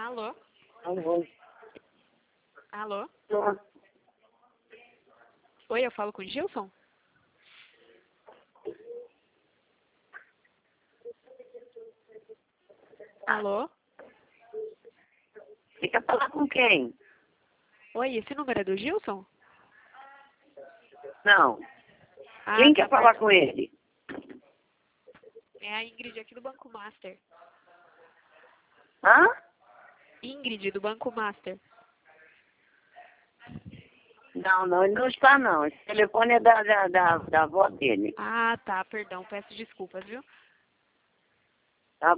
Alô? Alô? Alô? Alô? Oi, eu falo com o Gilson? Alô? Você quer falar com quem? Oi, esse número é do Gilson? Não. Ah, Quem tá, quer falar perdão. com ele? É a Ingrid aqui do Banco Master. Hã? Ingrid, do Banco Master. Não, ele não está não. Esse telefone é da avó dele. Ah, tá, perdão, peço desculpas, viu?